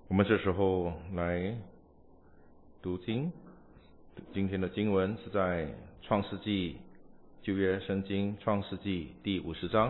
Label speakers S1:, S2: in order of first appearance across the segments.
S1: 我们这时候来读经，今天的经文是在创世纪，旧约圣经创世纪第50章。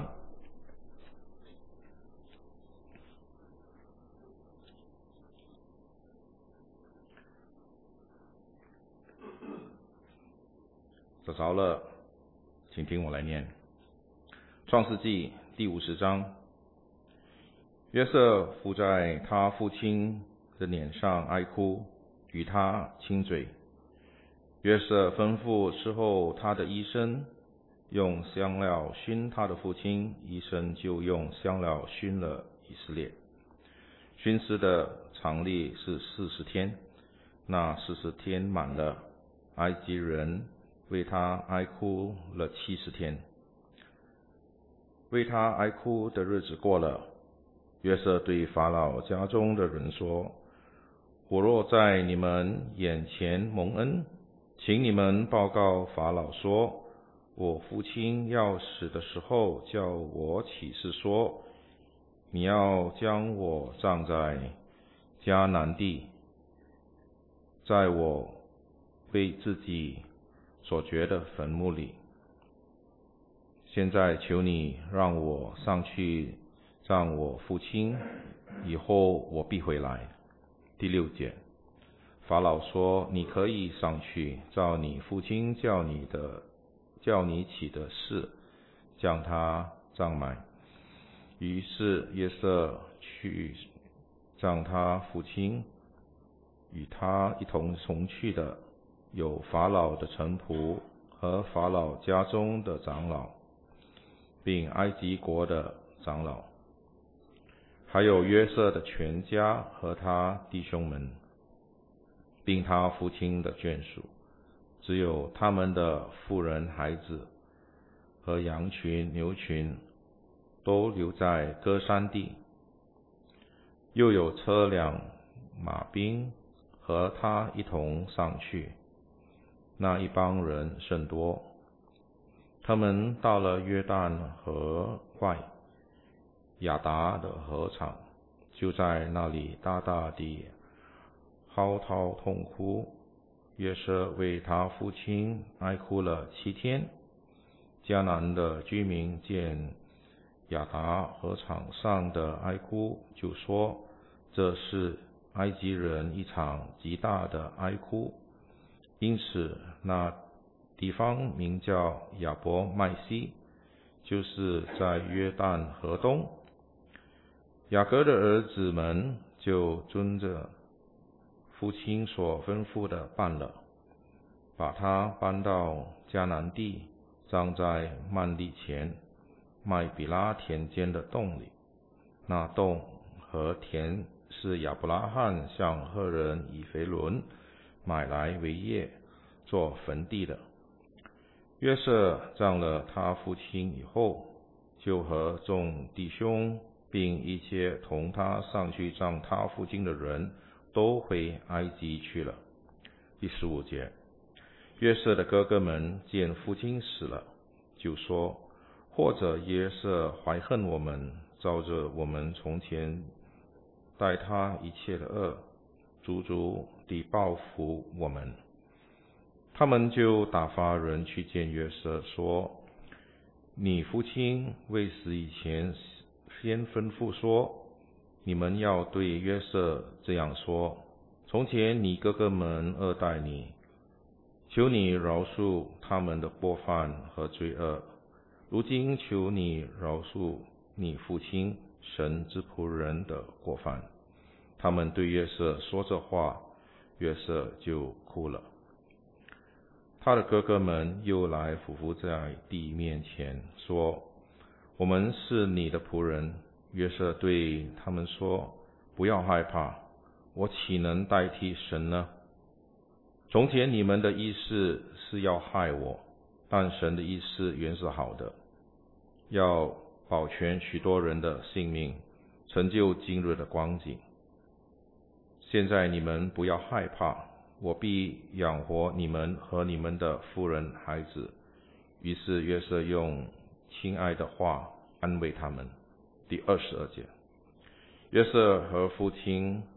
S1: 找着了，请听我来念。创世纪第50章，约瑟伏在他父亲的脸上哀哭，与他亲嘴。约瑟吩咐伺候他的医生用香料熏他的父亲，医生就用香料熏了以色列。熏尸的常例是40天，那40天满了，埃及人为他哀哭了70天。为他哀哭的日子过了，约瑟对法老家中的人说：我若在你们眼前蒙恩，请你们报告法老说，我父亲要死的时候，叫我起誓说，你要将我葬在迦南地，在我为自己所掘的坟墓里。现在求你让我上去葬我父亲，以后我必回来。第6节，法老说：你可以上去，照你父亲叫你起的誓，将他葬埋。于是约瑟去葬他父亲，与他一同去的有法老的臣仆和法老家中的长老，并埃及国的长老，还有约瑟的全家和他弟兄们，并他父亲的眷属，只有他们的妇人孩子和羊群牛群都留在歌珊地。又有车辆马兵和他一同上去，那一帮人甚多。他们到了约旦河外亚达的河场，就在那里大大地嚎啕痛哭。约瑟为他父亲哀哭了7天。迦南的居民见亚达河场上的哀哭，就说，这是埃及人一场极大的哀哭。因此那地方名叫亚伯麦西，就是在约旦河东。雅各的儿子们就遵着父亲所吩咐的办了，把他搬到迦南地，葬在曼利前麦比拉田间的洞里。那洞和田是亚伯拉罕向赫人以弗伦买来为业做坟地的。约瑟葬了他父亲以后，就和众弟兄并一切同他上去葬他父亲的人都回埃及去了。第15节，约瑟的哥哥们见父亲死了，就说，或者约瑟怀恨我们，照着我们从前待他一切的恶，足足地报复我们。他们就打发人去见约瑟，说，你父亲未死以前先吩咐说，你们要对约瑟这样说，从前你哥哥们恶待你，求你饶恕他们的过犯和罪恶，如今求你饶恕你父亲神之仆人的过犯。他们对约瑟说这话，约瑟就哭了。他的哥哥们又来俯伏在地面前，说，我们是你的仆人。约瑟对他们说，不要害怕，我岂能代替神呢？从前你们的意思是要害我，但神的意思原是好的，要保全许多人的性命，成就今日的光景。现在你们不要害怕，我必养活你们和你们的妇人孩子。于是约瑟用亲爱的话安慰他们。第22节，约瑟和父亲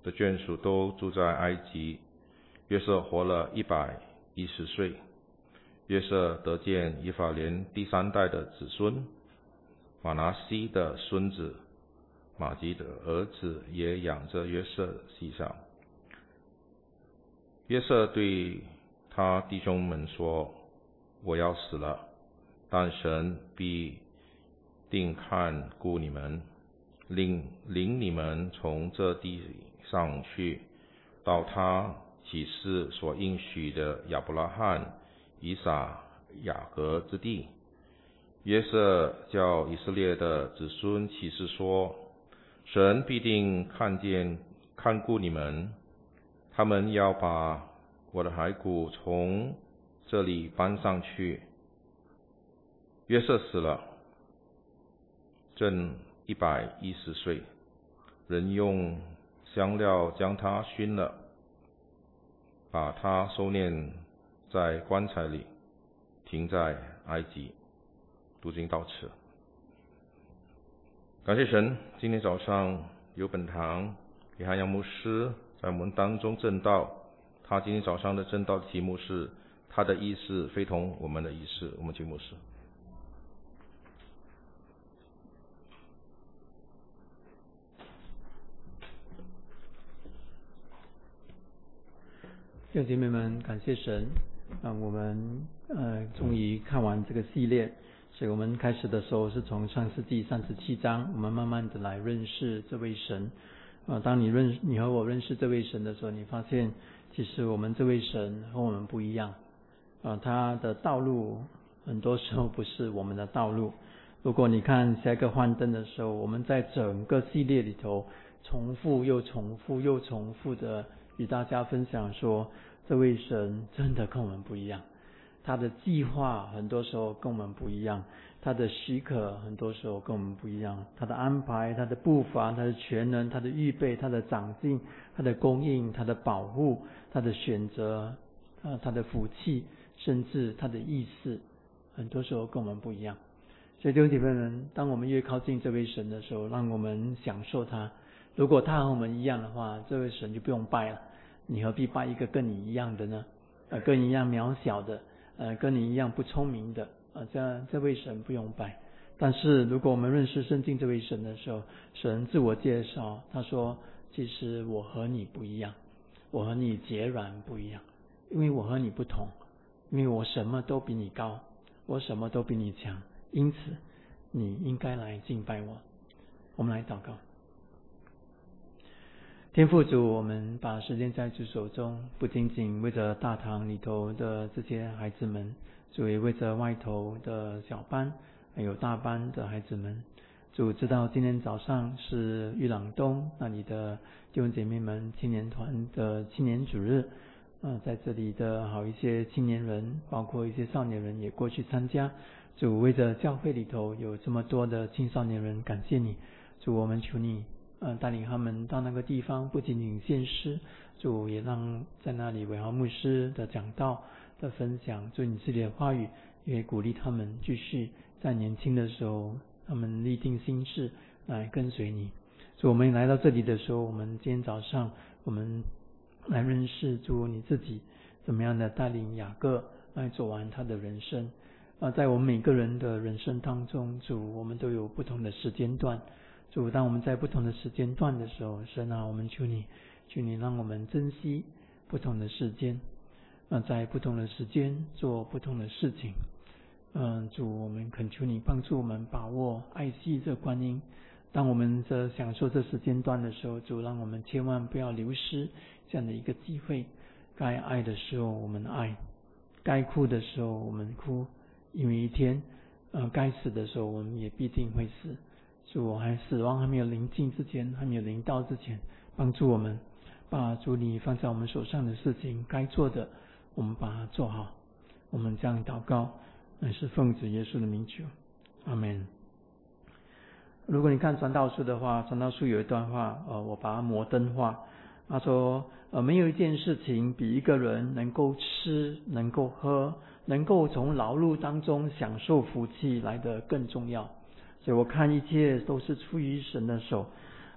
S1: 的眷属都住在埃及。约瑟活了110岁。约瑟得见以法莲第3代的子孙，马拿西的孙子马基的儿子也养着约瑟膝上。约瑟对他弟兄们说：我要死了，但神必定看顾你们，领你们从这地上去，到他起誓所应许的亚伯拉罕、以撒、雅各之地。约瑟叫以色列的子孙起誓说：神必定看顾你们，他们要把我的骸骨从这里搬上去。约瑟死了，正110岁，人用香料将他熏了，把他收敛在棺材里，停在埃及。读经到此。感谢神，今天早上有本堂李汉阳牧师在我们当中证道。他今天早上的证道题目是他的意思非同我们的意思。我们请牧师。
S2: 弟兄姐妹们，感谢神，我们终于看完这个系列。所以我们开始的时候是从创世纪37章，我们慢慢的来认识这位神。当你和我认识这位神的时候，你发现其实我们这位神和我们不一样。他的道路很多时候不是我们的道路。如果你看下一个幻灯的时候，我们在整个系列里头重复又重复的与大家分享说，这位神真的跟我们不一样。他的计划很多时候跟我们不一样，他的许可很多时候跟我们不一样，他的安排，他的步伐，他的全能，他的预备，他的长进，他的供应，他的保护，他的选择，他的福气，甚至他的意思，很多时候跟我们不一样。所以弟兄姐妹们，当我们越靠近这位神的时候，让我们享受他。如果他和我们一样的话，这位神就不用拜了，你何必拜一个跟你一样的呢？跟你一样渺小的，跟你一样不聪明的，这位神不用拜。但是如果我们认识圣经这位神的时候，神自我介绍，他说：其实我和你不一样，我和你截然不一样，因为我和你不同，因为我什么都比你高，我什么都比你强，因此你应该来敬拜我。我们来祷告。天父主，我们把时间在主手中，不仅仅为着大堂里头的这些孩子们，主也为着外头的小班还有大班的孩子们。主知道今天早上是玉朗东那里的弟兄姐妹们青年团的青年主日，在这里的好一些青年人，包括一些少年人也过去参加。主为着教会里头有这么多的青少年人，感谢你。主，我们求你带领他们到那个地方，不仅仅献诗，主也让在那里伟豪牧师的讲道的分享，主你自己的话语也鼓励他们继续在年轻的时候，他们立定心志来跟随你。主，我们来到这里的时候，我们今天早上我们来认识主你自己怎么样的带领雅各来走完他的人生。在我们每个人的人生当中，主我们都有不同的时间段。主，当我们在不同的时间段的时候，神啊，我们求你让我们珍惜不同的时间，在不同的时间做不同的事情。主，我们恳求你帮助我们把握爱惜这观音。当我们在享受这时间段的时候，主让我们千万不要流失这样的一个机会。该爱的时候我们爱，该哭的时候我们哭，因为一天该死的时候我们也必定会死。主，死亡还没有临近之前，还没有临到之前，帮助我们把主你放在我们手上的事情该做的，我们把它做好。我们这样祷告乃是奉主耶稣的名求，阿们。如果你看传道书的话，传道书有一段话，我把它摩登化。他说没有一件事情比一个人能够吃，能够喝，能够从劳碌当中享受福气来得更重要。所以我看一切都是出于神的手，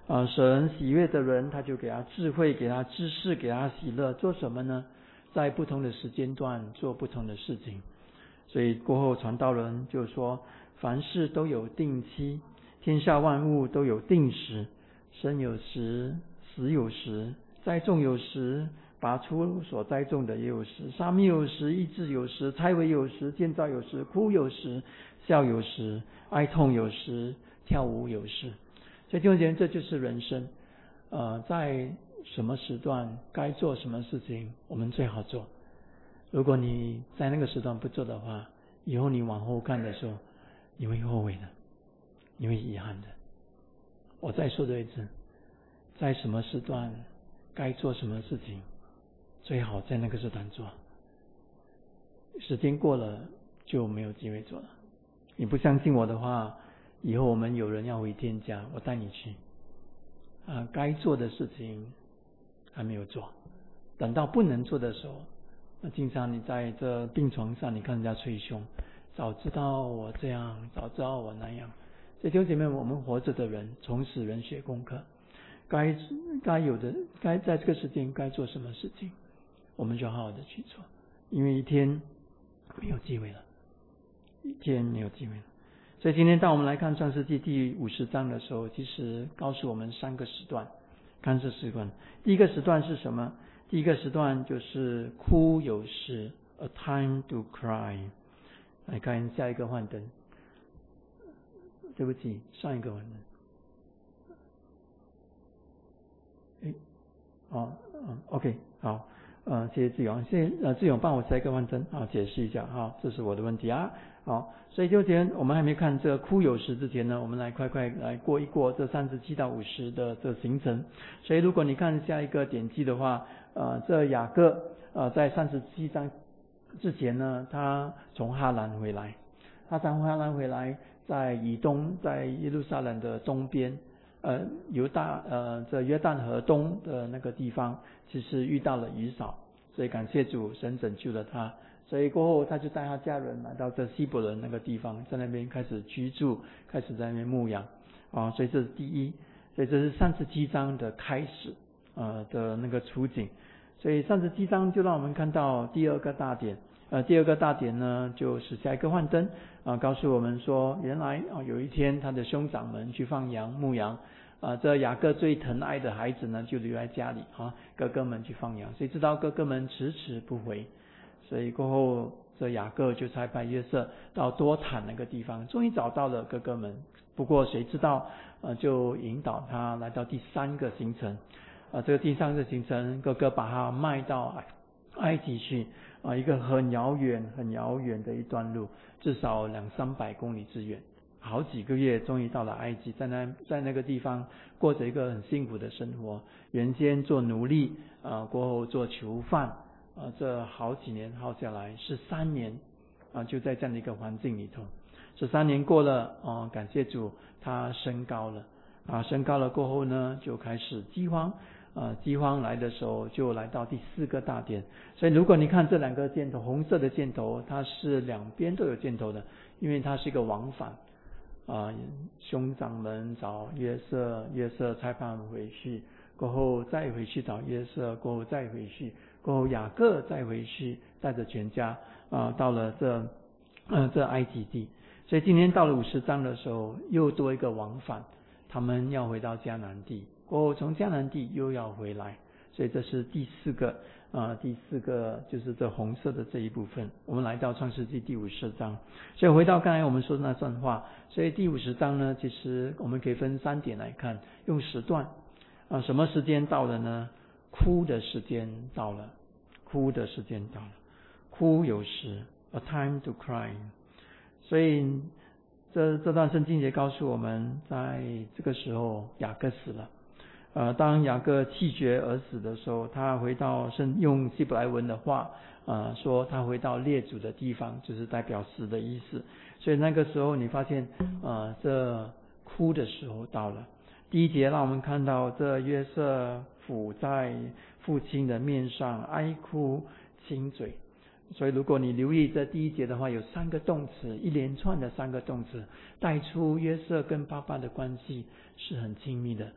S2: 神喜悦的人，他就给他智慧，给他知识，给他喜乐。做什么呢？在不同的时间段做不同的事情。所以过后传道人就说，凡事都有定期，天下万物都有定时，生有时，死有时，栽种有时，拔出所栽种的也有时，杀灭有时，医治有时，拆毁有时，建造有时，哭有时，笑有时，哀痛有时，跳舞有时。所以弟兄姐妹，这就是人生。在什么时段该做什么事情，我们最好做。如果你在那个时段不做的话，以后你往后看的时候，你会后悔的，你会遗憾的。我再说这一次，在什么时段该做什么事情，最好在那个时段做。时间过了就没有机会做了。你不相信我的话，以后我们有人要回天家，我带你去。该做的事情还没有做，等到不能做的时候，那经常你在这病床上，你看人家捶胸，早知道我这样，早知道我那样。所以弟兄姐妹，我们活着的人，从死人学功课，该有的，该在这个时间该做什么事情，我们就好好的去做，因为一天没有机会了，一天没有机会了。所以今天当我们来看创世纪第50章的时候，其实告诉我们3个时段。看这时段，第一个时段是什么？第一个时段就是哭有时 ，a time to cry。来看下一个幻灯，对不起，上一个幻灯。OK， 好，谢谢志勇，志勇帮我下一个幻灯，解释一下，这是我的问题啊。好，所以就今天我们还没看这哭有时之前呢，我们来快来过一过这37到50的这行程。所以如果你看下一个点记的话，这雅各在37章之前呢，他从哈兰回来，在以东，在耶路撒冷的东边，这约旦河东的那个地方，其实遇到了以扫，所以感谢主，神拯救了他。所以过后他就带他家人来到这希伯伦那个地方，在那边开始居住，开始在那边牧养。所以这是第一，所以这是37章的开始的那个处境。所以37章就让我们看到第二个大点。第二个大点呢，就是下一个幻灯告诉我们说，原来有一天他的兄长们去放羊牧羊，这雅各最疼爱的孩子呢就留在家里哥哥们去放羊，谁知道哥哥们迟迟不回，所以过后这雅各就差派约瑟到多坦那个地方，终于找到了哥哥们。不过谁知道就引导他来到第3个行程，这个第3个行程，哥哥把他卖到埃及去一个很遥远的一段路，至少200-300公里之远，好几个月终于到了埃及，在那个地方过着一个很辛苦的生活，原先做奴隶过后做囚犯这好几年耗下来13年就在这样的一个环境里头。13年过了感谢主，他升高了升高了过后呢，就开始饥荒饥荒来的时候就来到第4个大点。所以如果你看这2个箭头，红色的箭头它是两边都有箭头的，因为它是一个往返兄长们找约瑟，约瑟差派回去，过后再回去找约瑟，过后再回去，过后雅各再回去，带着全家到了这埃及地。所以今天到了50章的时候，又多一个往返，他们要回到迦南地，过后从迦南地又要回来，所以这是第4个就是这红色的这一部分。我们来到创世纪第50章，所以回到刚才我们说的那段话，所以第50章呢，其实我们可以分3点来看，用时段什么时间到了呢？哭的时间到了，哭有时 a time to cry。所以这段圣经节告诉我们，在这个时候雅各死了。当雅各气绝而死的时候，他回到用希伯来文的话说他回到列祖的地方，就是代表死的意思。所以那个时候你发现这哭的时候到了。第1节让我们看到这约瑟伏在父亲的面上哀哭亲嘴。所以如果你留意这第1节的话，有3个动词，一连串的3个动词，带出约瑟跟爸爸的关系是很亲密的，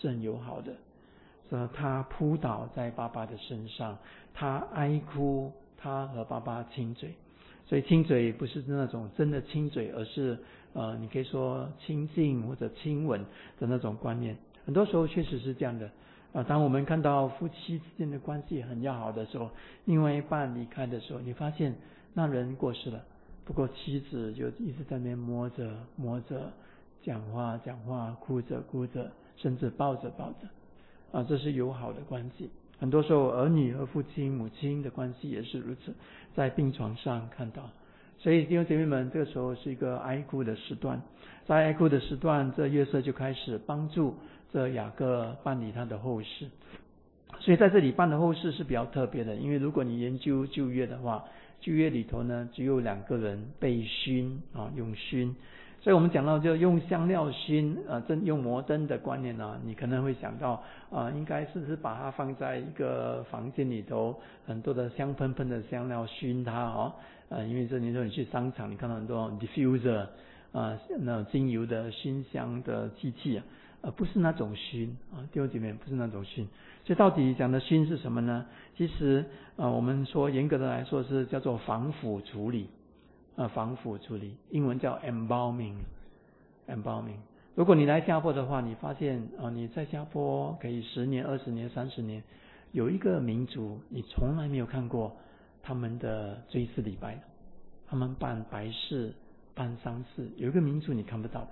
S2: 是很友好的。说他扑倒在爸爸的身上，他哀哭，他和爸爸亲嘴。所以亲嘴不是那种真的亲嘴，而是你可以说亲近或者亲吻的那种观念。很多时候确实是这样的。当我们看到夫妻之间的关系很要好的时候，另外一半离开的时候，你发现那人过世了，不过妻子就一直在那边摸着摸着，讲话讲话，哭着哭着，甚至抱着抱着。这是友好的关系。很多时候儿女和父亲母亲的关系也是如此，在病床上看到。所以弟兄姐妹们，这个时候是一个哀哭的时段。在哀哭的时段，这约瑟就开始帮助这雅各办理他的后事。所以在这里办的后事是比较特别的，因为如果你研究旧约的话，旧约里头呢只有2个人被熏用熏。所以我们讲到就用香料熏用摩登的观念你可能会想到应该是把它放在一个房间里头，很多的香喷喷的香料熏它因为这年头你去商场，你看到很多 diffuser 那种精油的熏香的机器不是那种熏弟兄姐妹，不是那种熏。所以到底讲的熏是什么呢？其实我们说严格的来说是叫做防腐处理防腐处理，英文叫 embalming。如果你来新加坡的话，你发现你在新加坡可以10年、20年、30年，有一个民族你从来没有看过他们的追思礼拜，他们办白事、办丧事，有一个民族你看不到的，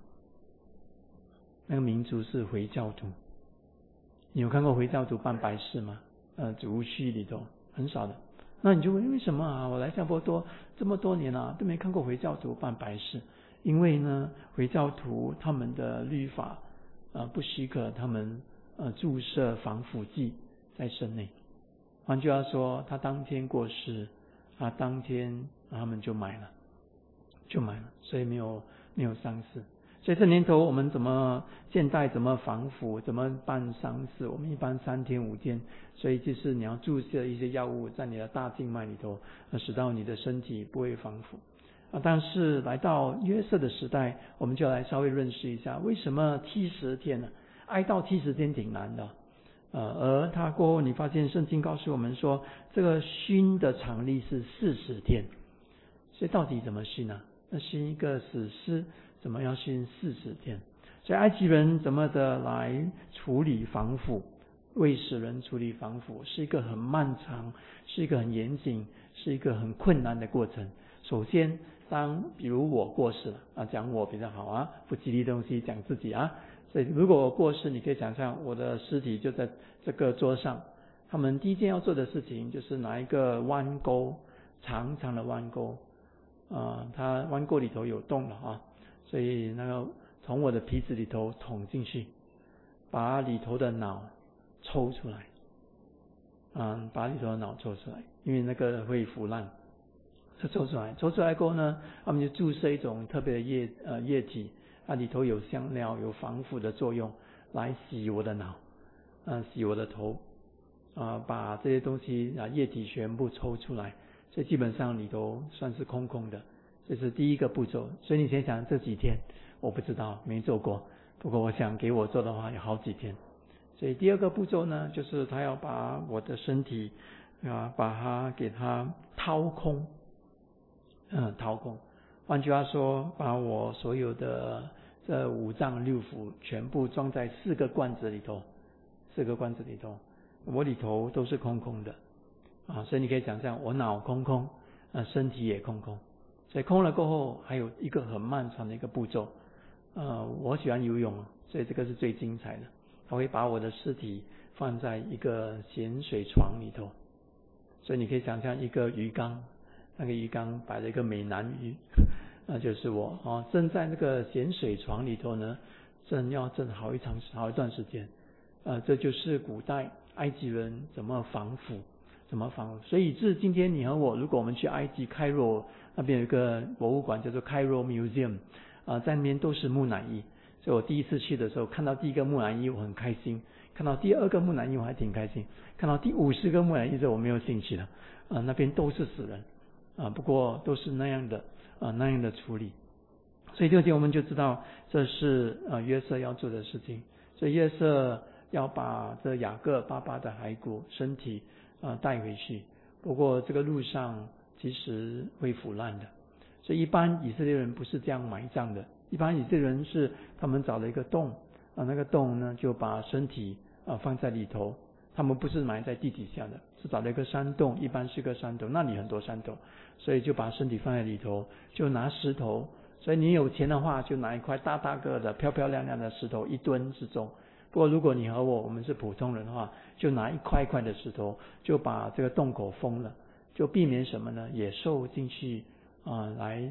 S2: 那个民族是回教徒。你有看过回教徒办白事吗？族序里头很少的。那你就问为什么我来新加坡这么多年都没看过回教徒办白事？因为呢，回教徒他们的律法不许可他们注射防腐剂在身内。换句话说，他当天过世，当天他们就买了，所以没有丧事。所以这年头我们现代怎么防腐，怎么办丧事？我们一般3天5天，所以就是你要注射一些药物在你的大静脉里头，使到你的身体不会防腐但是来到约瑟的时代，我们就来稍微认识一下为什么70天呢？哀悼70天挺难的而他过后你发现圣经告诉我们说，这个熏的常例是40天。所以到底怎么熏呢？那熏一个死尸怎么要熏40天？所以埃及人怎么的来处理防腐，为死人处理防腐是一个很漫长，是一个很严谨，是一个很困难的过程。首先比如我过世了讲我比较好不吉利的东西讲自己所以如果我过世，你可以想象我的尸体就在这个桌上。他们第一件要做的事情就是拿一个弯钩，长长的弯钩它弯钩里头有洞了所以那个从我的皮子里头捅进去，把里头的脑抽出来把里头的脑抽出来，因为那个会腐烂，抽出来过后呢，他们就注射一种特别的液体里头有香料，有防腐的作用，来洗我的脑洗我的头把这些东西液体全部抽出来，所以基本上里头算是空空的。这是第一个步骤。所以你先想这几天我不知道，没做过，不过我想给我做的话有好几天。所以第二个步骤呢，就是他要把我的身体把它给它掏空掏空。换句话说，把我所有的这5脏6腑全部装在4个罐子里头我里头都是空空的所以你可以想象我脑空空身体也空空。所以空了过后还有一个很漫长的一个步骤我喜欢游泳，所以这个是最精彩的。他会把我的尸体放在一个咸水床里头，所以你可以想象一个鱼缸，那个鱼缸摆了一个美男鱼那就是我正在那个咸水床里头呢，正好一段时间这就是古代埃及人怎么防腐。所以至今天你和我，如果我们去埃及开罗那边有一个博物馆叫做 Cairo Museum 在那边都是木乃伊。所以我第一次去的时候看到第一个木乃伊我很开心，看到第2个木乃伊我还挺开心，看到第50个木乃伊之后我没有兴趣了那边都是死人不过都是那样的处理。所以这些我们就知道这是约瑟要做的事情。 所以约瑟要把这雅各爸爸的骸骨身体带回去，不过这个路上其实会腐烂的，所以一般以色列人不是这样埋葬的，一般以色列人是他们找了一个洞那个洞呢就把身体放在里头，他们不是埋在地底下的，是找了一个山洞，一般是个山洞，那里很多山洞，所以就把身体放在里头，就拿石头，所以你有钱的话就拿一块大大个的漂漂亮亮的石头，1吨之重。不过如果你和我们是普通人的话，就拿一块一块的石头，就把这个洞口封了，就避免什么呢？野兽进去来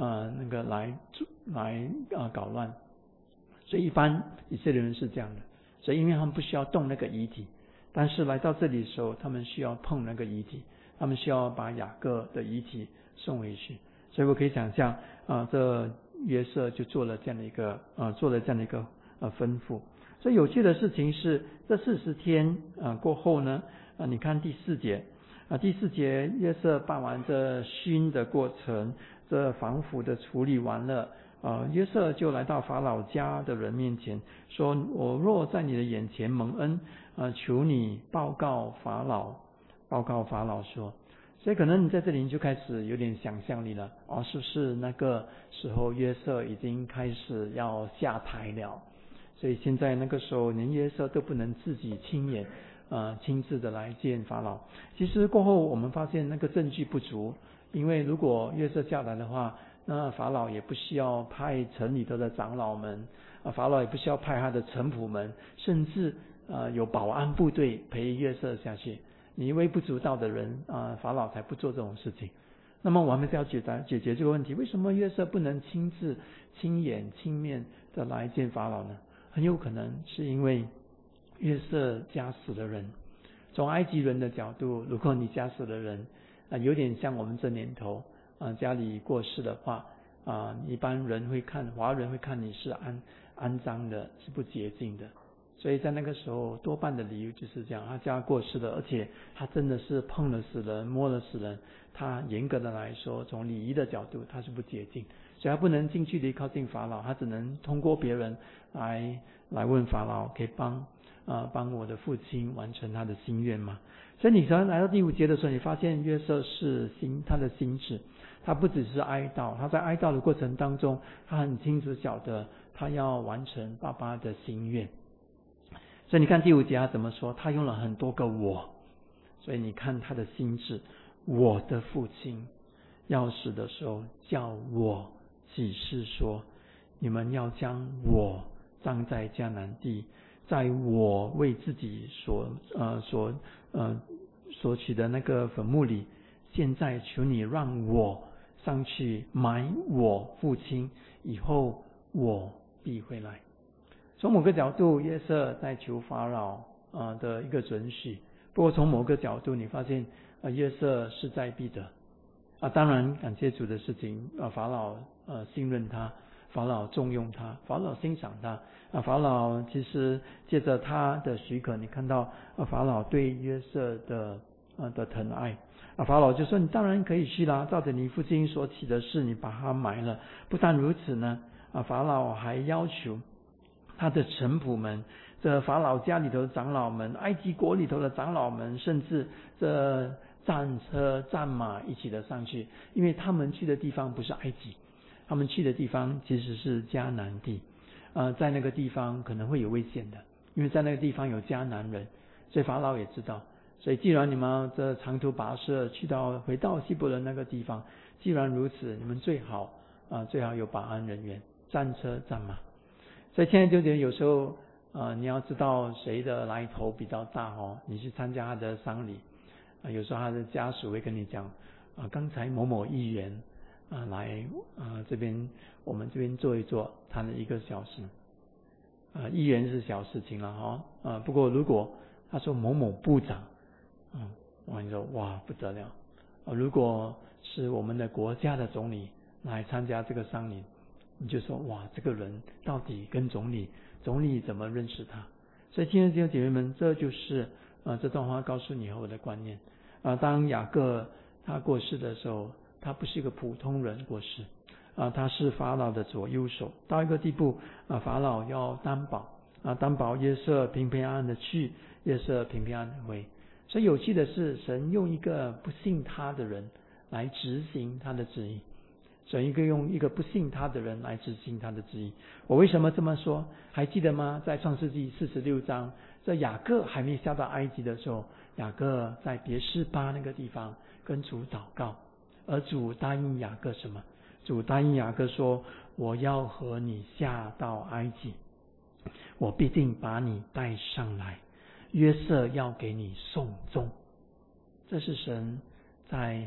S2: 搞乱。所以一般以色列人是这样的，所以因为他们不需要动那个遗体，但是来到这里的时候，他们需要碰那个遗体，他们需要把雅各的遗体送回去。所以我可以想象这约瑟就做了这样的一个吩咐。所以有趣的事情是，这40天过后呢，你看第4节第4节约瑟办完这熏的过程，这防腐的处理完了，约瑟就来到法老家的人面前，说：我若在你的眼前蒙恩，求你报告法老说。所以可能你在这里就开始有点想象力了，是不是那个时候约瑟已经开始要下台了？所以现在那个时候连约瑟都不能自己亲自的来见法老。其实过后我们发现那个证据不足，因为如果约瑟下来的话，那法老也不需要派城里头的长老们，法老也不需要派他的臣仆们，甚至有保安部队陪约瑟下去。你微不足道的人法老才不做这种事情。那么我们是要解决这个问题，为什么约瑟不能亲眼亲面的来见法老呢？很有可能是因为约瑟家死了人。从埃及人的角度，如果你家死了人有点像我们这年头家里过世的话一般人会看，华人会看你是安葬的，是不洁净的。所以在那个时候多半的理由就是这样，他家过世了，而且他真的是碰了死人，摸了死人，他严格的来说，从礼仪的角度他是不洁净，所以他不能近距离靠近法老，他只能通过别人来问法老，可以帮我的父亲完成他的心愿吗？所以你刚来到第5节的时候，你发现约瑟是他的心智，他不只是哀悼，他在哀悼的过程当中，他很清楚晓得他要完成爸爸的心愿。所以你看第5节他怎么说？他用了很多个我，所以你看他的心智，我的父亲要死的时候叫我启示说，你们要将我葬在迦南地，在我为自己所取的那个坟墓里，现在求你让我上去埋我父亲，以后我必回来。从某个角度，约瑟在求法老的一个准许，不过从某个角度你发现约瑟势在必得当然感谢主的事情法老信任他，法老重用他，法老欣赏他法老其实借着他的许可，你看到法老对约瑟的疼爱法老就说你当然可以去啦，照着你父亲所起的事，你把他埋了。不但如此呢法老还要求他的臣仆们，这法老家里头的长老们，埃及国里头的长老们，甚至这战车战马一起的上去，因为他们去的地方不是埃及，他们去的地方其实是迦南地在那个地方可能会有危险的，因为在那个地方有迦南人，所以法老也知道。所以既然你们这长途跋涉回到希伯伦那个地方，既然如此，你们最好有保安人员，战车战马。所以现在就觉得有时候你要知道谁的来头比较大你去参加他的丧礼有时候他的家属会跟你讲刚才某某议员来我们这边坐一坐，谈了1个小时议员是小事情了不过如果他说某某部长你说哇不得了如果是我们的国家的总理来参加这个丧礼，你就说哇这个人到底跟总理怎么认识他。所以亲爱的弟兄姐妹们，这就是这段话告诉你和我的观念当雅各他过世的时候，他不是一个普通人过世他是法老的左右手，到一个地步法老要担保担保约瑟平平安安的去，约瑟平平安安的回。所以有趣的是，神用一个不信他的人来执行他的旨意。神用一个不信他的人来执行他的旨意。我为什么这么说？还记得吗？在创世纪46章，在雅各还没下到埃及的时候，雅各在别是巴那个地方跟主祷告，而主答应雅各什么？主答应雅各说：我要和你下到埃及，我必定把你带上来，约瑟要给你送终。这是神在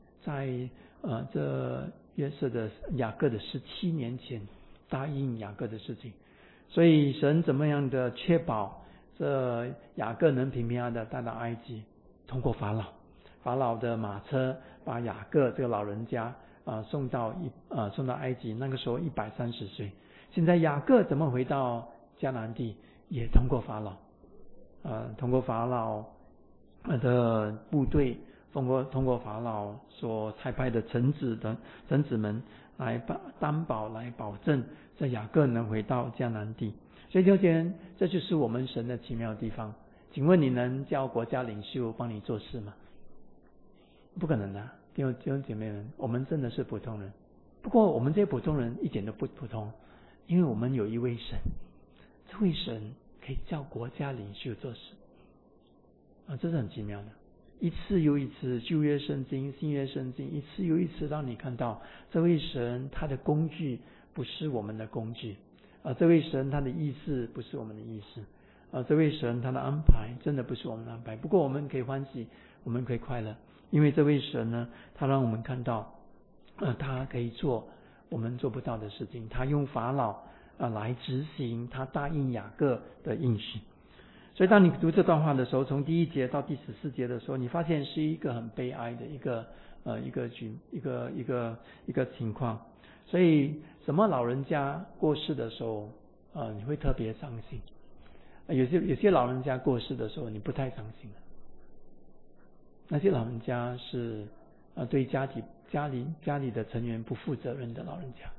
S2: 这约瑟的雅各的17年前答应雅各的事情。所以神怎么样的确保这雅各能平平安安的带到埃及？通过法老的马车把雅各这个老人家送到埃及，那个时候130岁。现在雅各怎么回到迦南地？也通过法老的部队，通过法老所差派的臣子们来担保来保证这雅各能回到迦南地。所以弟兄姐妹，这就是我们神的奇妙的地方。请问你能叫国家领袖帮你做事吗？不可能的。弟兄姐妹们，我们真的是普通人。不过我们这些普通人一点都不普通，因为我们有一位神，这位神可以叫国家领袖做事这是很奇妙的。一次又一次，旧约圣经、新约圣经，一次又一次让你看到这位神他的工具不是我们的工具这位神他的意思不是我们的意思这位神他的安排真的不是我们的安排。不过我们可以欢喜，我们可以快乐，因为这位神呢，他让我们看到他可以做我们做不到的事情。他用法老来执行他答应雅各的应许。所以当你读这段话的时候，从第1节到第14节的时候，你发现是一个很悲哀的一个情况。所以什么老人家过世的时候你会特别伤心，有些老人家过世的时候你不太伤心那些老人家是对家里的成员不负责任的老人家，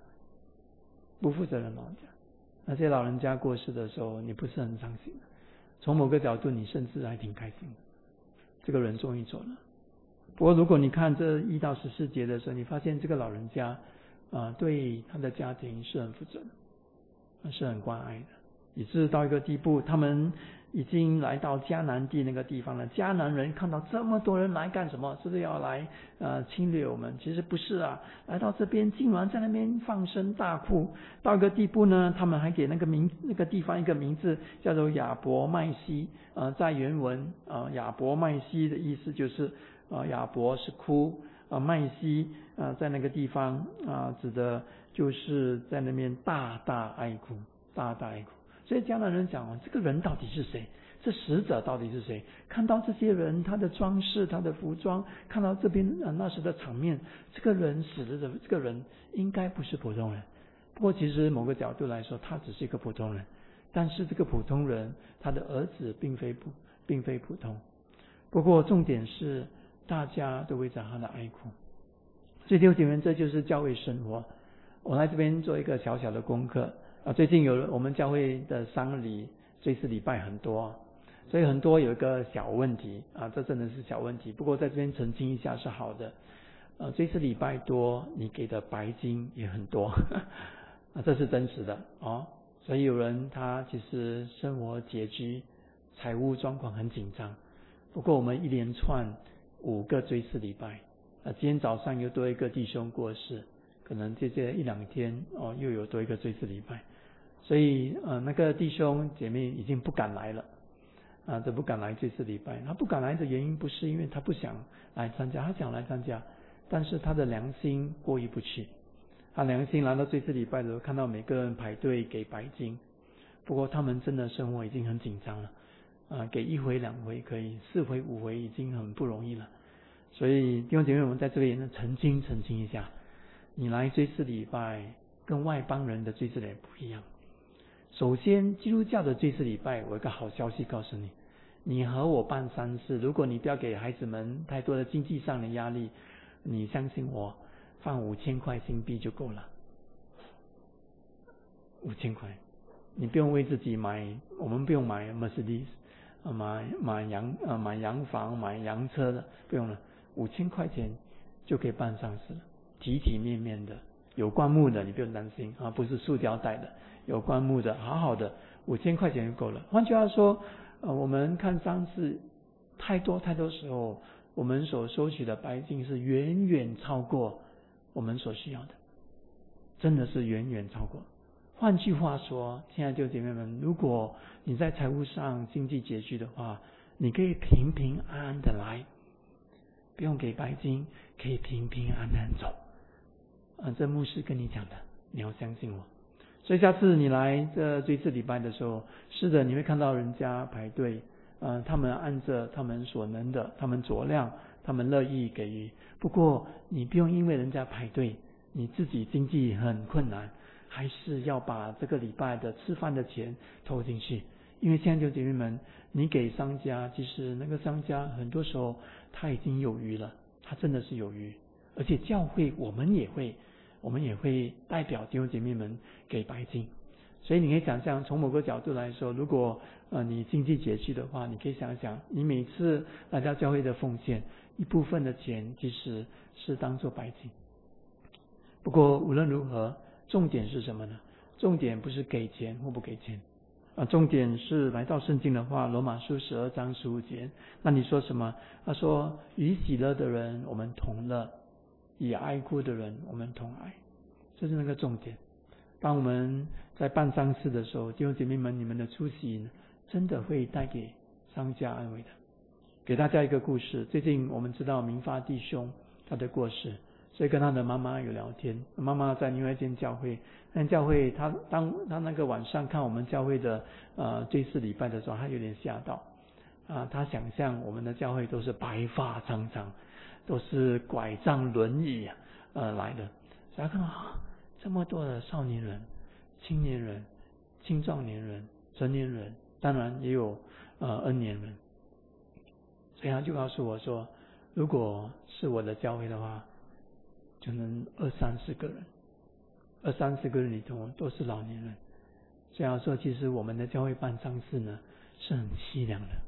S2: 那些老人家过世的时候你不是很伤心的，从某个角度你甚至还挺开心的，这个人终于走了。不过如果你看这1到14节的时候，你发现这个老人家对他的家庭是很负责的，是很关爱的，以致到一个地步，他们已经来到迦南地那个地方了。迦南人看到这么多人来干什么？是不是要来侵略我们？其实不是来到这边竟然在那边放声大哭。到一个地步呢，他们还给那个地方一个名字叫做亚伯麦西在原文亚伯麦西的意思就是亚伯是哭麦西在那个地方指的就是在那边大大哀哭。所以迦南人讲这个人到底是谁？这死者到底是谁？看到这些人，他的装饰，他的服装，看到这边那时的场面，这个人死了的这个人应该不是普通人。不过其实某个角度来说，他只是一个普通人，但是这个普通人他的儿子并非普通。不过重点是大家都为着他的哀哭。所以弟兄姐妹，这就是教会生活。我来这边做一个小小的功课最近我们教会的丧礼追思礼拜很多所以很多有一个小问题这真的是小问题，不过在这边澄清一下是好的追思礼拜多，你给的白金也很多这是真实的所以有人他其实生活拮据，财务状况很紧张，不过我们一连串5个追思礼拜今天早上又多一个弟兄过世，可能这1-2天又有多一个追思礼拜，所以那个弟兄姐妹已经不敢来了这不敢来追思礼拜。他不敢来的原因不是因为他不想来参加，他想来参加，但是他的良心过意不去。他良心来到追思礼拜的时候，看到每个人排队给白金，不过他们真的生活已经很紧张了给1回2回可以，4回5回已经很不容易了。所以弟兄姐妹，我们在这里呢澄清一下，你来追思礼拜跟外邦人的追思礼拜不一样。首先基督教的追思礼拜，我有个好消息告诉你，你和我办丧事，如果你不要给孩子们太多的经济上的压力，你相信我，放5000块新币就够了。5000块你不用为自己买，我们不用买 Mercedes， 买洋房、买洋车的，不用了，5000块钱就可以办丧事了，体体面面的，有棺木的，你不用担心啊，不是塑胶袋的，有棺木的，好好的，5000块钱就够了。换句话说，我们看丧事太多时候，我们所收取的白金是远远超过我们所需要的，真的是远远超过。换句话说，亲爱的弟兄姐妹们，如果你在财务上经济拮据的话，你可以平平安安的来，不用给白金，可以平平安安走。这牧师跟你讲的，你要相信我。所以下次你来这一次礼拜的时候，是的，你会看到人家排队，他们按着他们所能的，他们酌量，他们乐意给予。不过你不用因为人家排队，你自己经济很困难，还是要把这个礼拜的吃饭的钱投进去。因为亲爱的姐妹们，你给商家，其实那个商家很多时候他已经有余了，他真的是有余。而且教会我们也会代表弟兄姐妹们给白金。所以你可以想象，从某个角度来说，如果你经济拮据的话，你可以想想，你每次来到教会的奉献，一部分的钱其实是当作白金。不过无论如何，重点是什么呢？重点不是给钱或不给钱，重点是来到圣经的话，罗马书12章15节，那你说什么？他说：与喜乐的人我们同乐，以哀哭的人我们同哀。这是那个重点。当我们在办丧事的时候，弟兄姐妹们，你们的出席真的会带给商家安慰的。给大家一个故事，最近我们知道明发弟兄他的过世，所以跟他的妈妈有聊天。妈妈在另外一间教会，那教会当他那个晚上看我们教会的追思礼拜的时候，他有点吓到他想象我们的教会都是白发苍苍，都是拐杖轮椅来的，所以他看到这么多的少年人、青年人、青壮年人、成年人，当然也有恩年人。所以他就告诉我说，如果是我的教会的话，就能20-30个人，20-30个人里头都是老年人。所以他说，其实我们的教会办丧事呢，是很凄凉的，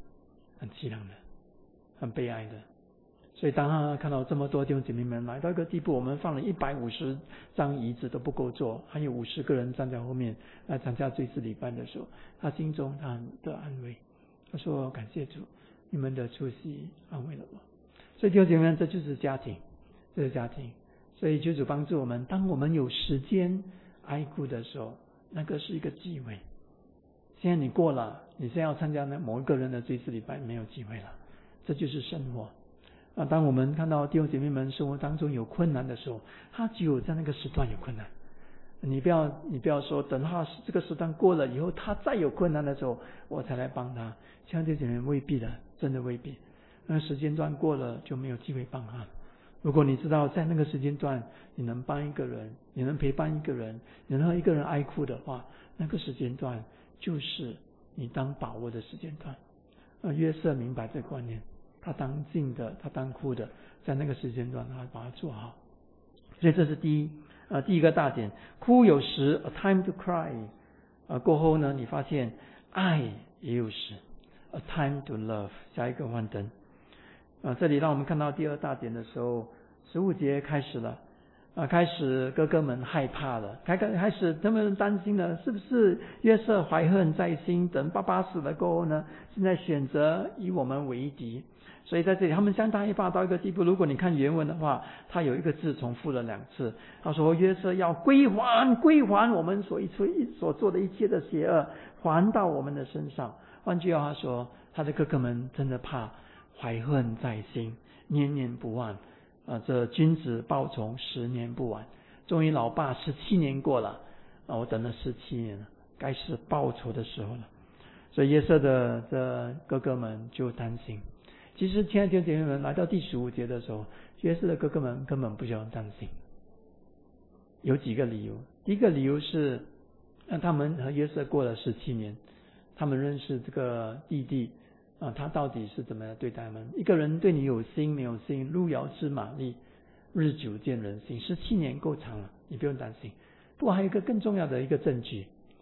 S2: 很悲哀的。所以当他看到这么多弟兄姐妹们来到一个地步，我们放了150张椅子都不够坐，还有50个人站在后面来参加追思礼拜的时候，他心中他很得安慰。他说：感谢主，你们的出席安慰了我。所以弟兄姐妹们，这就是家庭，这是家庭。所以求主帮助我们，当我们有时间哀哭的时候，那个是一个机会。现在你过了，你现在要参加某一个人的追思礼拜，没有机会了。这就是生活。当我们看到弟兄姐妹们生活当中有困难的时候，他只有在那个时段有困难。你不要说等他这个时段过了以后，他再有困难的时候我才来帮他。亲爱的姐妹，未必的，真的未必。那个时间段过了就没有机会帮他。如果你知道在那个时间段你能帮一个人，你能陪伴一个人，你能让一个人哀哭的话，那个时间段就是你当把握的时间段。约瑟明白这个观念，他当尽的，他当哭的，在那个时间段他把它做好。所以这是第一个大点，哭有时 a time to cry， 过后呢，你发现爱也有时 a time to love。 下一个幻灯。这里让我们看到第二大点的时候，15节开始了，开始哥哥们害怕了，开始他们担心了，是不是约瑟怀恨在心，等爸爸死了过后呢，现在选择以我们为敌。所以在这里他们相当害怕到一个地步，如果你看原文的话，他有一个字重复了2次，他说约瑟要归还我们所做的一切的邪恶，还到我们的身上。换句话说，他的哥哥们真的怕，怀恨在心，念念不忘。这君子报仇10年不晚。终于老爸17年过了，我等了17年了，该是报仇的时候了。所以约瑟的这哥哥们就担心。其实亲爱的姐妹们，来到第15节的时候，约瑟的哥哥们根本不需要担心。有几个理由。第一个理由是，他们和约瑟过了17年，他们认识这个弟弟他到底是怎么样对待他们。一个人对你有心没有心，路遥知马力，日久见人心。17年够长了，你不用担心。不过还有一个更重要的一个证据，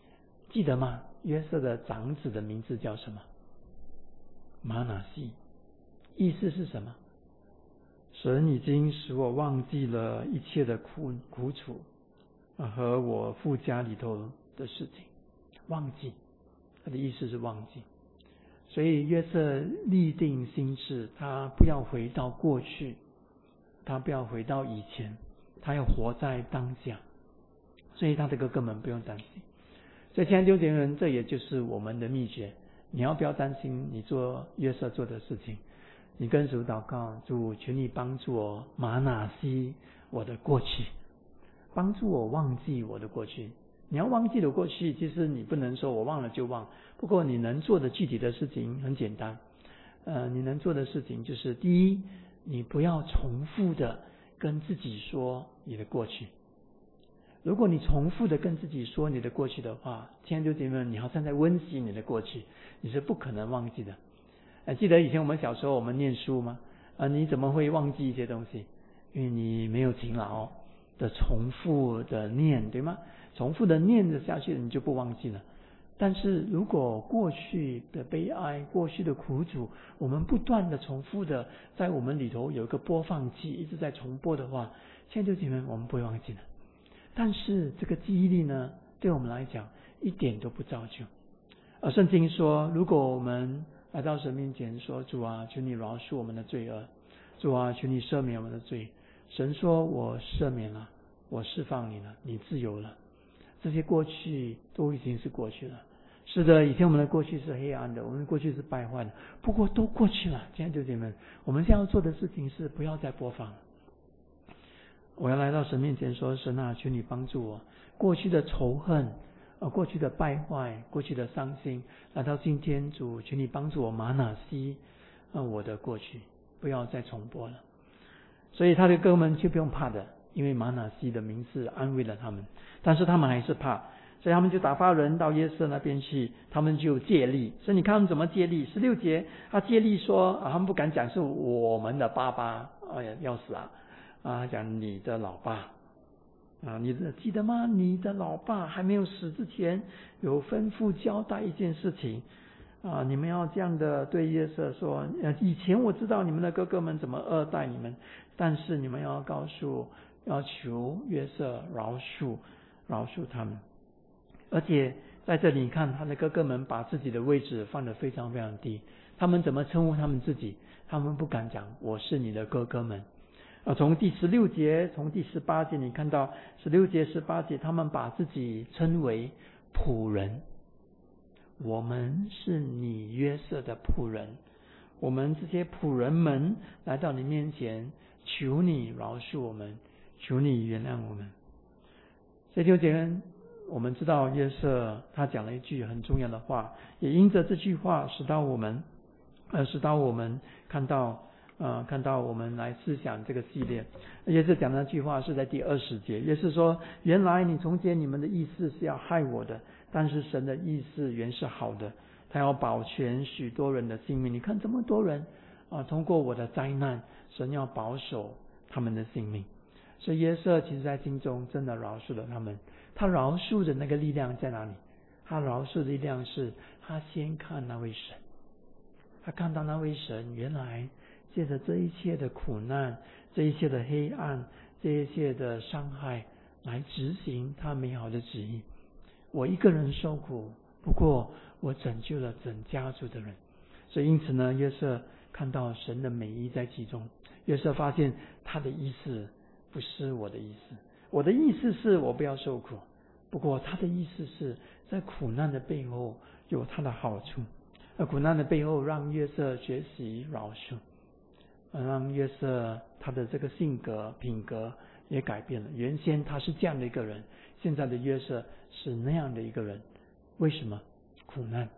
S2: 记得吗？约瑟的长子的名字叫什么？玛拿西。意思是什么？神已经使我忘记了一切的苦楚和我父家里头的事情。忘记，他的意思是忘记。所以约瑟立定心志，他不要回到过去，他不要回到以前，他要活在当下。所以他的哥哥们不用担心。所以亲爱的弟兄姐妹们，这也就是我们的秘诀。你要不要担心你做约瑟做的事情？你跟主祷告，主求你帮助我玛拿西我的过去，帮助我忘记我的过去。你要忘记的过去，其实你不能说我忘了就忘，不过你能做的具体的事情很简单。你能做的事情就是，第一，你不要重复的跟自己说你的过去。如果你重复的跟自己说你的过去的话，亲爱的弟兄姐妹们，你好像在温习你的过去，你是不可能忘记的。记得以前我们小时候我们念书吗？你怎么会忘记一些东西？因为你没有勤劳的重复的念，对吗？重复的念着下去，你就不忘记了。但是如果过去的悲哀、过去的苦楚，我们不断的重复的在我们里头有一个播放器一直在重播的话，亲爱的弟兄姐妹，我们不会忘记的。但是这个记忆力呢，对我们来讲一点都不造就。圣经说，如果我们来到神面前说，主啊，求你饶恕我们的罪恶，主啊，求你赦免我们的罪。神说，我赦免了，我释放你了，你自由了。这些过去都已经是过去了。是的，以前我们的过去是黑暗的，我们的过去是败坏的，不过都过去了。亲爱的弟兄姐妹们，我们现在要做的事情是不要再播放了。我要来到神面前说，神啊，求你帮助我，过去的仇恨，过去的败坏，过去的伤心，来到今天，主，求你帮助我玛拿西，我的过去不要再重播了。所以他的哥们就不用怕的，因为玛拿西的名字安慰了他们，但是他们还是怕，所以他们就打发人到约瑟那边去，他们就借力。所以你看他们怎么借力？16节，他借力说，他们不敢讲是我们的爸爸，哎呀，要死啊！讲你的老爸你记得吗？你的老爸还没有死之前，有吩咐交代一件事情你们要这样的对约瑟说，以前我知道你们的哥哥们怎么恶待你们，但是你们要求约瑟饶恕他们。而且在这里你看，他的哥哥们把自己的位置放得非常非常低，他们怎么称呼他们自己？他们不敢讲我是你的哥哥们。从第16节，从第18节，你看到16节、18节，他们把自己称为仆人。我们是你约瑟的仆人，我们这些仆人们来到你面前，求你饶恕我们，求你原谅我们。所以弟兄姐妹，我们知道约瑟他讲了一句很重要的话，也因着这句话使到我们看到我们来思想这个系列。约瑟讲的那句话是在第20节，约瑟说，原来你从前你们的意思是要害我的，但是神的意思原是好的，他要保全许多人的性命。你看这么多人通过我的灾难，神要保守他们的性命。所以约瑟其实在心中真的饶恕了他们。他饶恕的那个力量在哪里？他饶恕的力量是他先看那位神，他看到那位神原来借着这一切的苦难，这一切的黑暗，这一切的伤害，来执行他美好的旨意。我一个人受苦，不过我拯救了整家族的人。所以因此呢，约瑟看到神的美意在其中。约瑟发现他的意思不是我的意思，我的意思是我不要受苦，不过他的意思是在苦难的背后有他的好处。而苦难的背后让约瑟学习饶恕，让约瑟他的这个性格品格也改变了。原先他是这样的一个人，现在的约瑟是那样的一个人。为什么？苦难。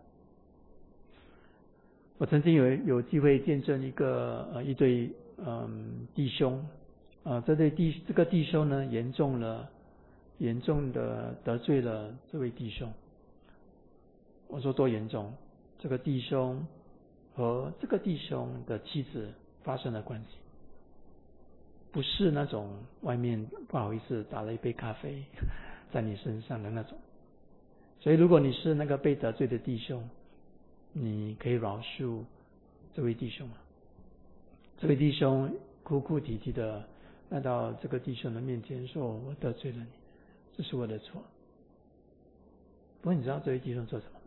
S2: 我曾经有机会见证一对弟兄这个弟兄呢严重的得罪了这位弟兄。我说多严重？这个弟兄和这个弟兄的妻子发生了关系，不是那种外面不好意思打了一杯咖啡在你身上的那种， 所以如果你是那个被得罪的弟兄，你可以饶恕这位弟兄吗？这位弟兄哭哭啼啼的来到这个弟兄的面前说，我得罪了你，这是我的错。不过你知道这位弟兄做什么？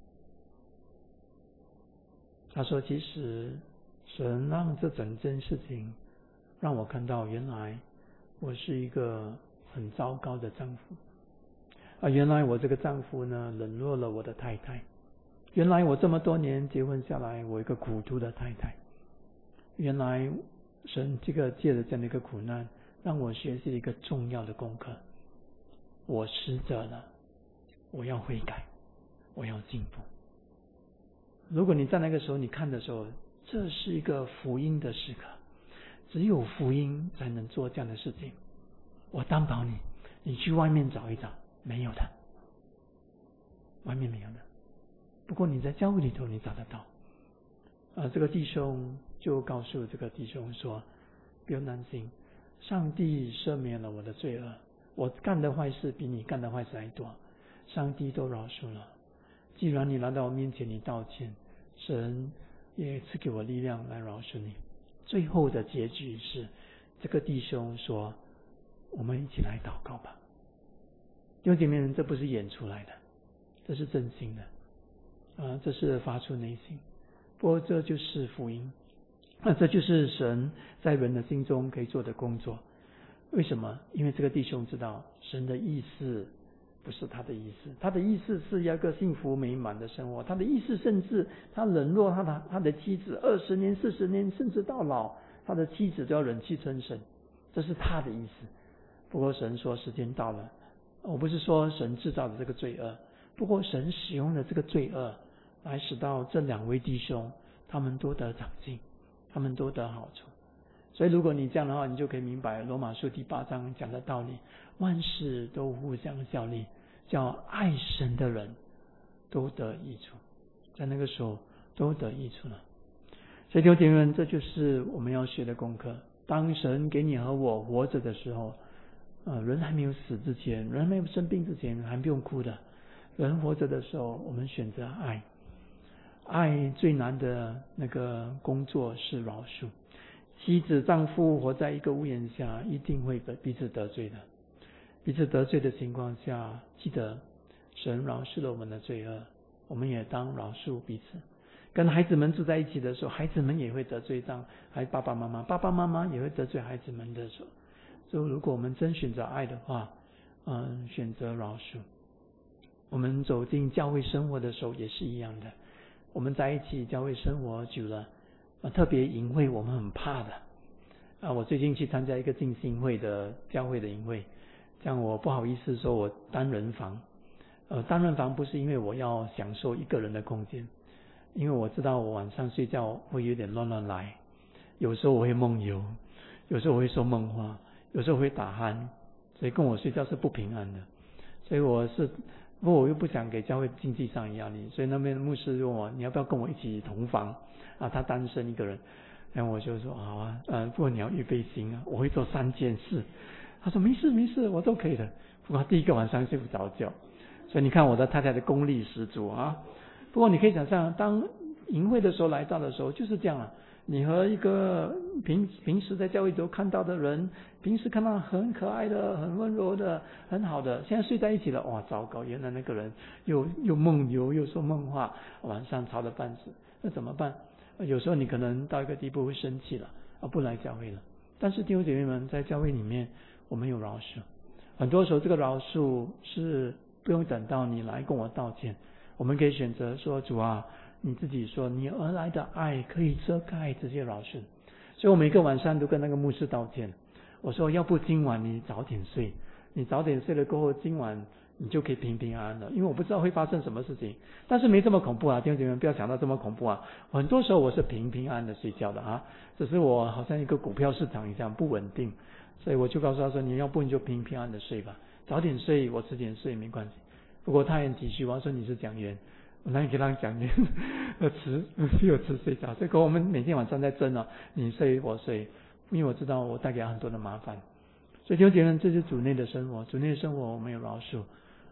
S2: 他说，其实神让这整件事情让我看到，原来我是一个很糟糕的丈夫，原来我这个丈夫呢冷落了我的太太，原来我这么多年结婚下来，我一个苦毒的太太，原来神借着这样的一个苦难，让我学习一个重要的功课，我失责了，我要悔改，我要进步。如果你在那个时候你看的时候，这是一个福音的时刻，只有福音才能做这样的事情。我担保你，你去外面找一找，没有的，外面没有的。不过你在教会里头你找得到。这个弟兄就告诉这个弟兄说，不用担心，上帝赦免了我的罪恶，我干的坏事比你干的坏事还多，上帝都饶恕了。既然你来到我面前你道歉，神也赐给我力量来饶恕你。最后的结局是，这个弟兄说，我们一起来祷告吧。弟兄姐妹们，这不是演出来的，这是真心的，这是发出内心。不过这就是福音，这就是神在人的心中可以做的工作。为什么？因为这个弟兄知道神的意思不是他的意思，他的意思是要个幸福美满的生活，他的意思甚至他冷落他的妻子20年40年，甚至到老，他的妻子都要忍气吞声，这是他的意思。不过神说时间到了，我不是说神制造的这个罪恶，不过神使用了这个罪恶来使到这2位弟兄他们都得长进，他们都得好处。所以如果你这样的话，你就可以明白罗马书第8章讲的道理，万事都互相效力，叫爱神的人都得益处，在那个时候都得益处了。所以弟兄姐妹们，这就是我们要学的功课。当神给你和我活着的时候，人还没有死之前，人还没有生病之前，还不用哭的。人活着的时候，我们选择爱。爱最难的那个工作是饶恕。妻子丈夫活在一个屋檐下，一定会彼此得罪的。彼此得罪的情况下，记得神饶恕了我们的罪恶，我们也当饶恕彼此。跟孩子们住在一起的时候，孩子们也会得罪上爸爸妈妈，爸爸妈妈也会得罪孩子们的时候。所以如果我们真选择爱的话，选择饶恕。我们走进教会生活的时候也是一样的，我们在一起教会生活久了，特别营会我们很怕的。我最近去参加一个浸信会的教会的营会，这样我不好意思说我单人房。单人房不是因为我要享受一个人的空间，因为我知道我晚上睡觉会有点乱来，有时候我会梦游，有时候我会说梦话，有时候会打鼾，所以跟我睡觉是不平安的。所以不过我又不想给教会经济上的压力，所以那边牧师问我，你要不要跟我一起同房他单身一个人，然后我就说好啊，不过你要预备心我会做3件事。他说没事，我都可以的。不过第一个晚上睡不着觉，所以你看我的太太的功力十足不过你可以想象，当营会的时候来到的时候就是这样你和一个平时在教会都看到的人，平时看到很可爱的、很温柔的、很好的，现在睡在一起了，哇，糟糕！原来那个人又梦游又说梦话，晚上吵得半死，那怎么办？有时候你可能到一个地步会生气了不来教会了。但是弟兄姐妹们，在教会里面我们有饶恕，很多时候这个饶恕是不用等到你来跟我道歉，我们可以选择说，主啊，你自己说你而来的爱可以遮盖这些饶恕。所以我每个晚上都跟那个牧师道歉，我说要不今晚你早点睡，你早点睡了过后，今晚你就可以平平安安的，因为我不知道会发生什么事情，但是没这么恐怖弟兄姐妹不要想到这么恐怖很多时候我是平平安安的睡觉的只是我好像一个股票市场一样不稳定，所以我就告诉他说，你要不你就平平安安的睡吧，早点睡我迟点睡没关系。不过他很体恤我，说你是讲员，我哪里给他讲员比我迟睡觉，所以我们每天晚上在争你睡我睡，因为我知道我带给他很多的麻烦。所以弟兄姐妹，这是主内的生活，主内的生活我们有饶恕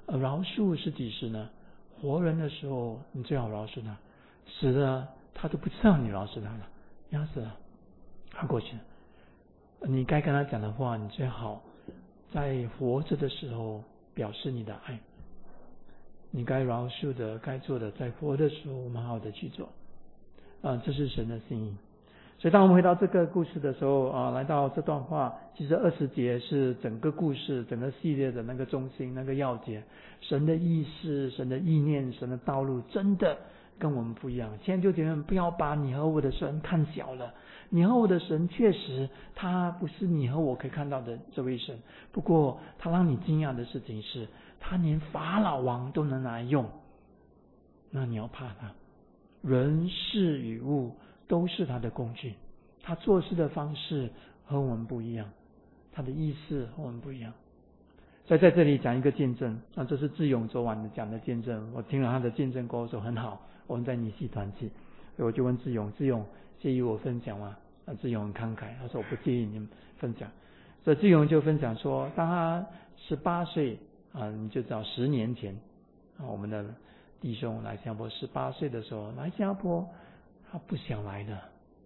S2: 饶恕是几时呢？活人的时候你最好饶恕他，死了他都不知道你饶恕他了，压死了，他过去了。你该跟他讲的话，你最好在活着的时候表示你的爱。你该饶恕的、该做的，在活的时候我们好好的去做。这是神的心意。所以当我们回到这个故事的时候，来到这段话，其实20节是整个故事、整个系列的那个中心、那个要节。神的意识、神的意念、神的道路，真的跟我们不一样。亲爱的弟兄姐妹们，不要把你和我的神看小了。你和我的神确实，他不是你和我可以看到的这位神。不过，他让你惊讶的事情是，他连法老王都能拿来用。那你要怕他。人事与物都是他的工具，他做事的方式和我们不一样，他的意思和我们不一样。所以在这里讲一个见证，这是志勇昨晚讲的见证。我听了他的见证过后说很好，我们在尼西团契，所以我就问志勇介意我分享吗？志勇很慷慨，他说我不介意你们分享。所以志勇就分享说，当他18岁你就知道10年前我们的弟兄来新加坡18岁的时候来新加坡，他不想来的。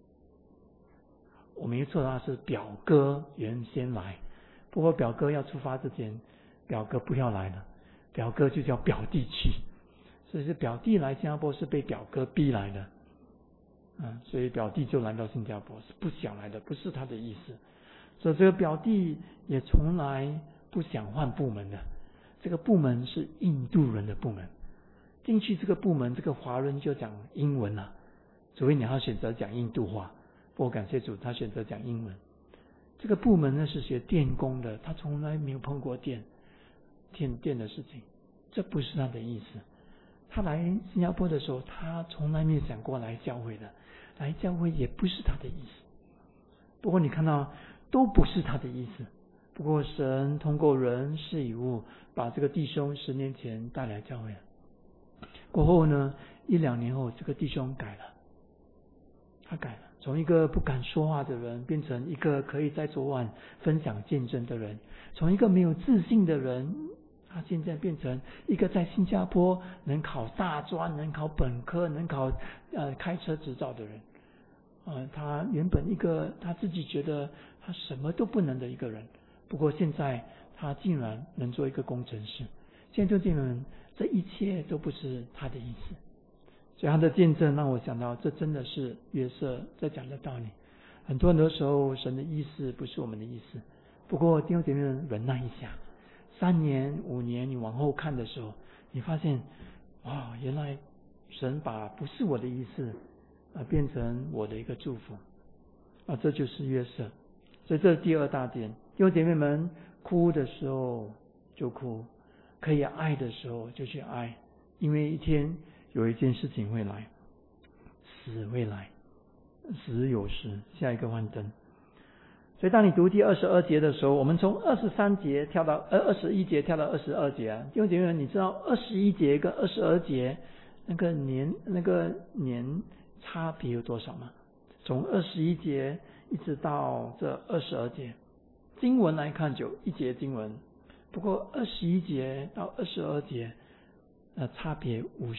S2: 我没错，他是表哥原先来，不过表哥要出发之前，表哥不要来了，表哥就叫表弟去，所以是表弟来新加坡是被表哥逼来的。所以表弟就来到新加坡，是不想来的，不是他的意思。所以这个表弟也从来不想换部门的，这个部门是印度人的部门。进去这个部门，这个华人就讲英文了，除非你要选择讲印度话。不过感谢主，他选择讲英文。这个部门呢是学电工的，他从来没有碰过电的事情，这不是他的意思。他来新加坡的时候，他从来没有想过来教会的，来教会也不是他的意思。不过你看到，都不是他的意思。不过神通过人事与物，把这个弟兄10年前带来教会了。过后呢，1-2年后，这个弟兄改了，他改了，从一个不敢说话的人，变成一个可以在昨晚分享见证的人；从一个没有自信的人，他现在变成一个在新加坡能考大专、能考本科、能考开车执照的人。他原本一个他自己觉得他什么都不能的一个人，不过现在他竟然能做一个工程师。现在就这人，这一切都不是他的意思。所以他的见证让我想到，这真的是约瑟在讲的道理。很多时候神的意思不是我们的意思，不过弟兄姐妹们忍耐一下，3年5年你往后看的时候，你发现原来神把不是我的意思变成我的一个祝福这就是约瑟。所以这是第2大点，弟兄姐妹们，哭的时候就哭，可以爱的时候就去爱，因为一天有一件事情会来，死会来，死有时，下一个幻灯。所以当你读第22节的时候，我们从23节跳到21节跳到22节弟兄姐妹们，你知道21节跟22节那个年差别有多少吗？从21节一直到这22节，经文来看就一节经文，不过21节到22节差别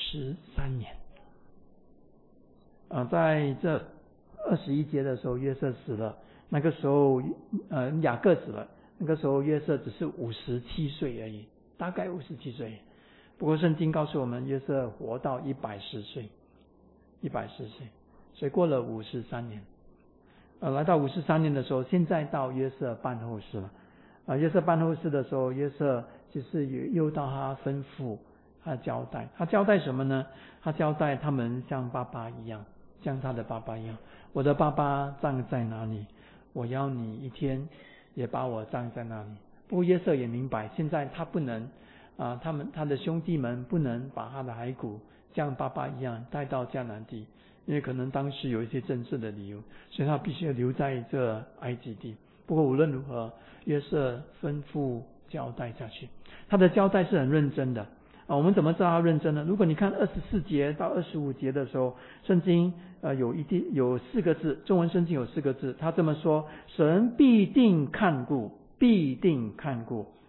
S2: 53年。在这21节的时候，约瑟死了，那个时候雅各死了，那个时候约瑟只是57岁而已，大概57岁。不过圣经告诉我们，约瑟活到110岁，110岁，所以过了53年。来到53年的时候，现在到约瑟办后事了。约瑟办后事的时候，约瑟就是又到他吩咐他交代，他交代什么呢？他交代他们像爸爸一样，像他的爸爸一样，我的爸爸葬在哪里，我要你一天也把我葬在那里。不过约瑟也明白，现在他不能他的兄弟们不能把他的骸骨像爸爸一样带到迦南地，因为可能当时有一些政治的理由，所以他必须要留在这埃及地。不过无论如何，约瑟吩咐交代下去，他的交代是很认真的我们怎么知道他认真呢？如果你看24节到25节的时候，圣经有4个字，中文圣经有4个字，他这么说：神必定看顾，必定看顾。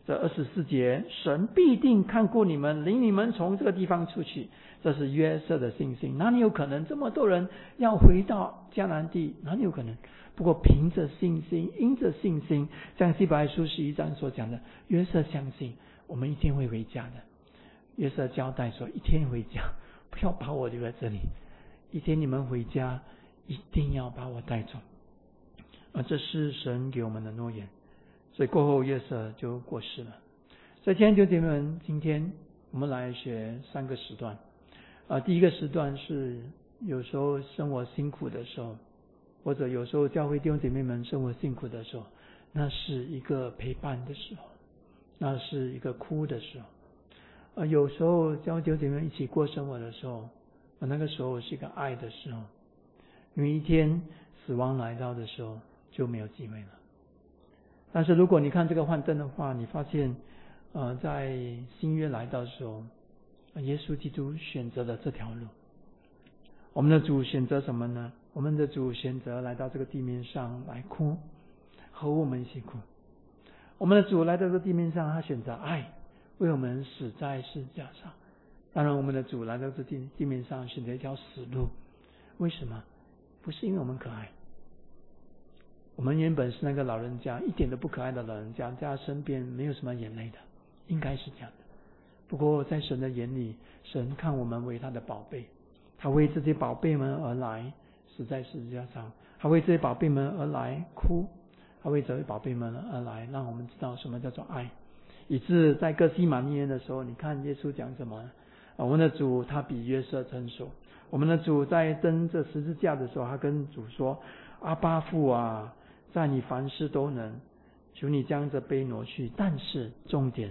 S2: 这24节，神必定看顾你们，领你们从这个地方出去。这是约瑟的信心。哪里有可能这么多人要回到迦南地？哪里有可能？不过凭着信心，因着信心，像希伯来书11章所讲的，约瑟相信我们一天会回家的。约瑟交代说，一天回家，不要把我留在这里，一天你们回家一定要把我带走。而这是神给我们的诺言。所以过后约瑟就过世了。所以亲爱的弟兄姐妹们，今天我们来学3个时段。第一个时段是有时候生活辛苦的时候，或者有时候教会弟兄姐妹们生活辛苦的时候，那是一个陪伴的时候，那是一个哭的时候。有时候教会弟兄姐妹们一起过生活的时候，那个时候是一个爱的时候。因为一天死亡来到的时候就没有机会了。但是如果你看这个幻灯的话，你发现在新约来到的时候，耶稣基督选择了这条路。我们的主选择什么呢？我们的主选择来到这个地面上来哭，和我们一起哭。我们的主来到这个地面上，他选择爱，为我们死在十字架上。当然我们的主来到这地面上选择一条死路。为什么？不是因为我们可爱。我们原本是那个老人家，一点都不可爱的老人家，在他身边没有什么眼泪的，应该是这样的。不过在神的眼里，神看我们为他的宝贝，他为这些宝贝们而来，死在十字架上，他为这些宝贝们而来哭，他为这些宝贝们而来，让我们知道什么叫做爱。以致在哥西玛尼园的时候，你看耶稣讲什么？我们的主他比约瑟成熟。我们的主在登这十字架的时候，他跟主说：阿爸父啊，在你凡事都能，求你将这杯挪去，但是重点，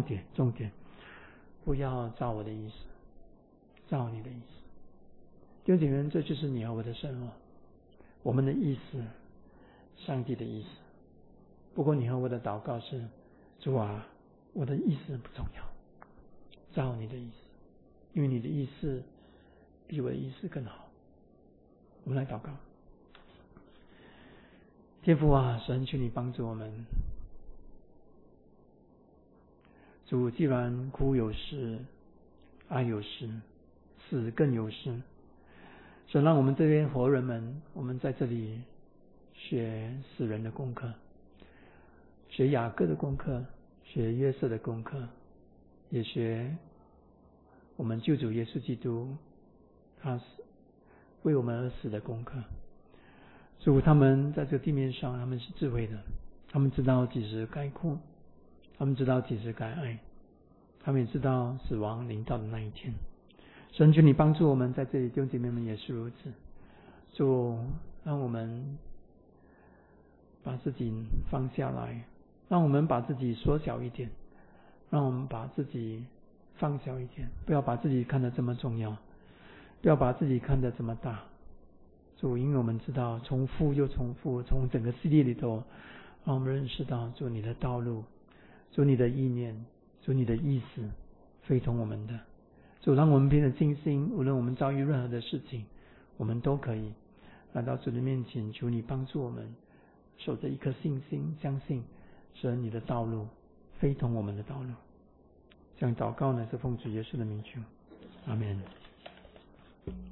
S2: 不要照我的意思，照你的意思。弟兄姐妹，这就是你和我的生活，我们的意思，上帝的意思。不过你和我的祷告是：主啊，我的意思不重要，照你的意思，因为你的意思比我的意思更好。我们来祷告。天父啊，神，求你帮助我们。主，既然哭有时，爱有时，死更有时，神让我们这边活人们，我们在这里学死人的功课，学雅各的功课，学约瑟的功课，也学我们救主耶稣基督他为我们而死的功课。主，他们在这个地面上，他们是智慧的，他们知道几时该哭，他们知道几时该爱，他们也知道死亡临到的那一天。神，求你帮助我们在这里，弟兄姐妹们也是如此。主，让我们把自己放下来，让我们把自己缩小一点，让我们把自己放小一点，不要把自己看得这么重要，不要把自己看得这么大。主，因为我们知道重复又重复，从整个系列里头让我们认识到主你的道路，主你的意念，主你的意思非同我们的。主，让我们凭着信心，无论我们遭遇任何的事情，我们都可以来到主的面前，求你帮助我们守着一颗信心，相信神你的道路非同我们的道路。这样祷告呢，是奉主耶稣的名求，阿们。